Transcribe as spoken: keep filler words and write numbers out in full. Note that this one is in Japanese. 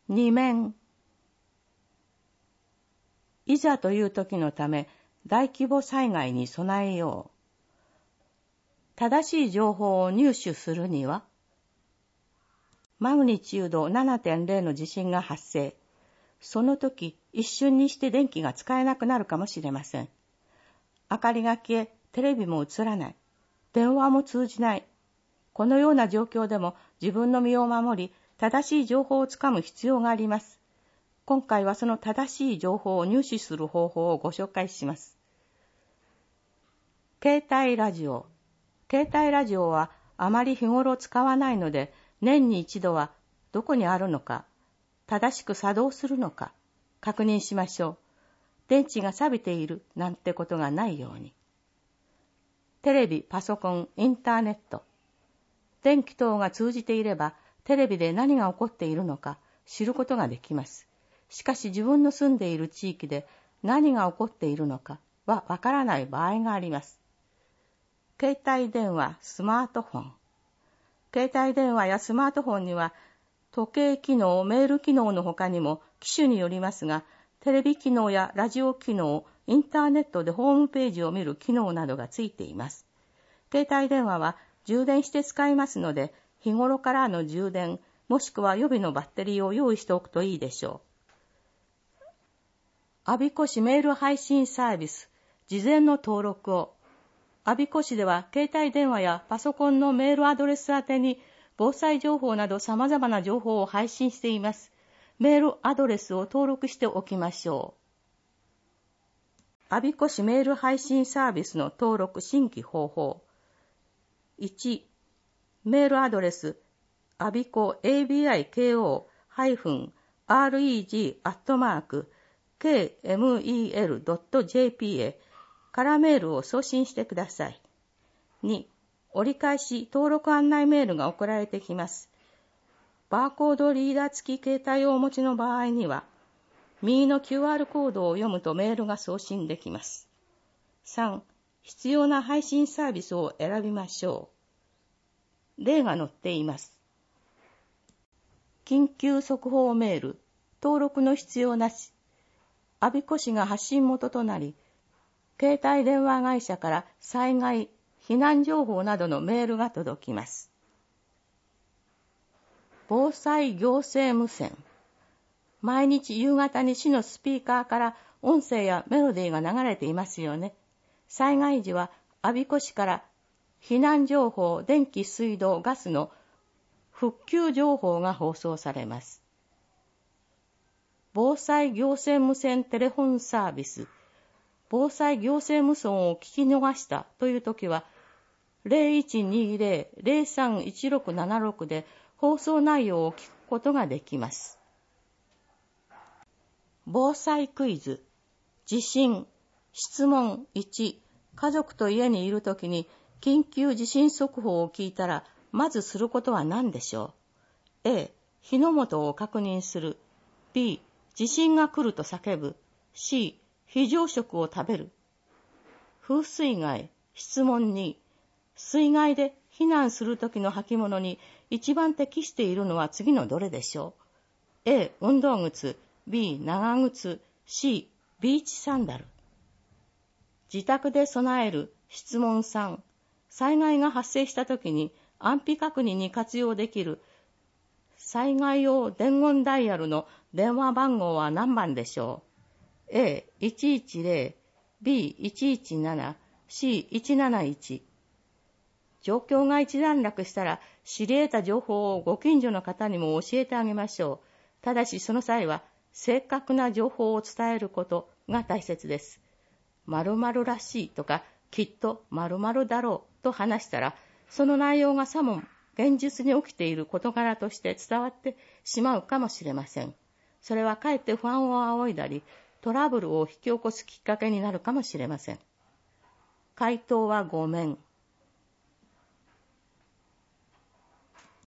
二面。いざという時のため、大規模災害に備えよう。正しい情報を入手するには、マグニチュード ななてんれい の地震が発生。その時、一瞬にして電気が使えなくなるかもしれません。明かりが消え、テレビも映らない。電話も通じない。このような状況でも自分の身を守り、正しい情報をつかむ必要があります。今回はその正しい情報を入手する方法をご紹介します。携帯ラジオ。携帯ラジオはあまり日頃使わないので、年に一度はどこにあるのか、正しく作動するのか、確認しましょう。電池が錆びているなんてことがないように。テレビ、パソコン、インターネット。電気等が通じていれば、テレビで何が起こっているのか知ることができます。しかし自分の住んでいる地域で何が起こっているのかはわからない場合があります。携帯電話、スマートフォン。携帯電話やスマートフォンには時計機能、メール機能の他にも機種によりますが、テレビ機能やラジオ機能、インターネットでホームページを見る機能などがついています。携帯電話は充電して使いますので、日頃からの充電、もしくは予備のバッテリーを用意しておくといいでしょう。我孫子市メール配信サービス、事前の登録を。我孫子市では携帯電話やパソコンのメールアドレス宛てに防災情報など様々な情報を配信しています。メールアドレスを登録しておきましょう。我孫子市メール配信サービスの登録新規方法。いち、メールアドレス、我孫子 エービーアイケーオー アールイージー アットマーク ケーエムイーエルドットジェーピー へからメールを送信してください。に、折り返し登録案内メールが送られてきます。バーコードリーダー付き携帯をお持ちの場合には、右の キューアール コードを読むとメールが送信できます。さん、必要な配信サービスを選びましょう。例が載っています。緊急速報メール、登録の必要なし。我孫子市が発信元となり、携帯電話会社から災害、避難情報などのメールが届きます。防災行政無線。毎日夕方に市のスピーカーから音声やメロディーが流れていますよね。災害時は我孫子市から避難情報、電気、水道、ガスの復旧情報が放送されます。防災行政無線テレフォンサービス。防災行政無線を聞き逃したというときは、ゼロいちにーゼロ ゼロさんいちろくななろくで放送内容を聞くことができます。防災クイズ。地震。質問いち。家族と家にいるときに緊急地震速報を聞いたら、まずすることは何でしょう？ A、火の元を確認する。B、地震が来ると叫ぶ。C、非常食を食べる。風水害。質問に。水害で避難するときの履物に一番適しているのは次のどれでしょう？ A、運動靴。B、長靴。C、ビーチサンダル。自宅で備える。質問さん。災害が発生したときに安否確認に活用できる災害用伝言ダイヤルの電話番号は何番でしょう？ エーいちいちゼロ、ビーいちいちなな、シーいちなないち。状況が一段落したら知り得た情報をご近所の方にも教えてあげましょう。ただしその際は正確な情報を伝えることが大切です。〇〇らしいとかきっと〇〇だろうと話したら、その内容がさも現実に起きている事柄として伝わってしまうかもしれません。それはかえって不安を煽いだり、トラブルを引き起こすきっかけになるかもしれません。回答はごめん。